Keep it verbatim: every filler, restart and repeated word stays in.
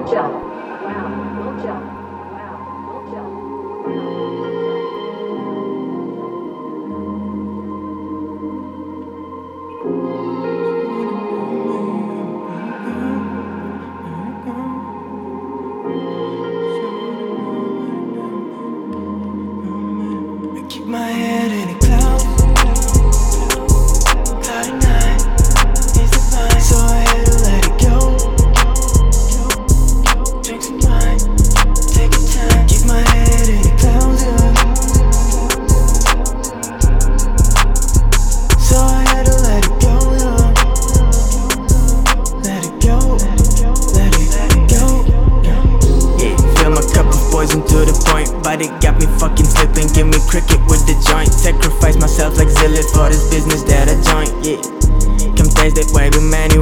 we'll jump. Wow, we'll jump. Wow, we'll jump. I keep my head in the clouds. Cloudy night is divine, so I had to let it go. Drink some wine, take your time. Keep my head in the clouds, yeah. So I had to let it go, yeah. Let it go, let it, let it go, yeah. Yeah, fill my cup of poison to the point, but it got me fucking slipping. Give me cricket with the joint. Sacrifice myself like Zillit for this business that I joint, yeah. Come taste that way, but man, you